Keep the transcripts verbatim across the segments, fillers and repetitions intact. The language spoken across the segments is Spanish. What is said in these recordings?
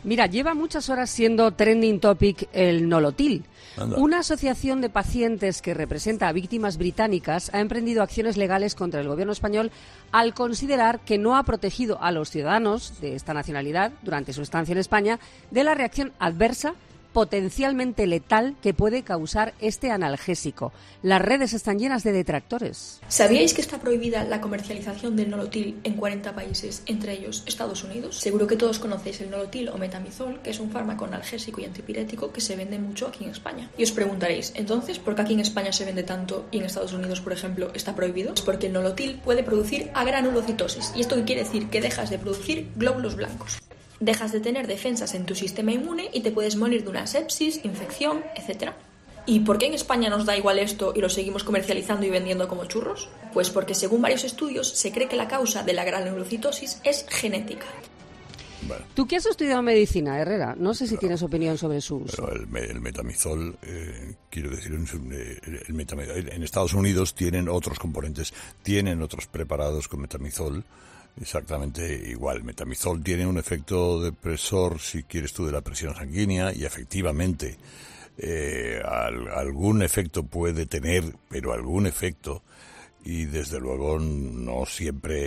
Mira, lleva muchas horas siendo trending topic el Nolotil. Anda. Una asociación de pacientes que representa a víctimas británicas ha emprendido acciones legales contra el gobierno español al considerar que no ha protegido a los ciudadanos de esta nacionalidad durante su estancia en España de la reacción adversa potencialmente letal que puede causar este analgésico. Las redes están llenas de detractores. ¿Sabíais que está prohibida la comercialización del Nolotil en cuarenta países, entre ellos Estados Unidos? Seguro que todos conocéis el Nolotil o metamizol, que es un fármaco analgésico y antipirético que se vende mucho aquí en España. Y os preguntaréis, entonces, ¿por qué aquí en España se vende tanto y en Estados Unidos, por ejemplo, está prohibido? Es porque el Nolotil puede producir agranulocitosis. ¿Y esto qué quiere decir? Que dejas de producir glóbulos blancos. Dejas de tener defensas en tu sistema inmune y te puedes morir de una sepsis, infección, etcétera. ¿Y por qué en España nos da igual esto y lo seguimos comercializando y vendiendo como churros? Pues porque según varios estudios se cree que la causa de la granulocitosis es genética. Bueno. Tú que has estudiado medicina, Herrera, no sé si Pero, tienes opinión sobre su uso. Pero el, el metamizol, eh, quiero decir, el, el metamizol, en Estados Unidos tienen otros componentes, tienen otros preparados con metamizol. Exactamente igual. Metamizol tiene un efecto depresor, si quieres tú, de la presión sanguínea y efectivamente eh, al, algún efecto puede tener, pero algún efecto, y desde luego no siempre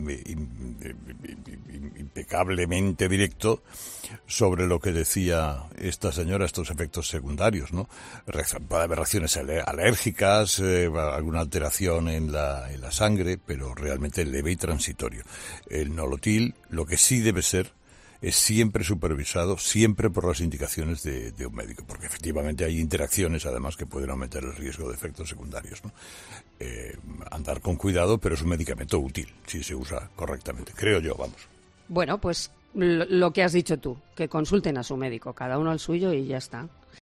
impecablemente directo sobre lo que decía esta señora, estos efectos secundarios, ¿no? Puede haber reacciones alérgicas, eh, alguna alteración en la, en la sangre, pero realmente leve y transitorio. El Nolotil, lo que sí debe ser, es siempre supervisado, siempre por las indicaciones de, de un médico, porque efectivamente hay interacciones, además, que pueden aumentar el riesgo de efectos secundarios, ¿no? Eh, andar con cuidado, pero es un medicamento útil, si se usa correctamente, creo yo, vamos. Bueno, pues lo que has dicho tú, que consulten a su médico, cada uno al suyo y ya está.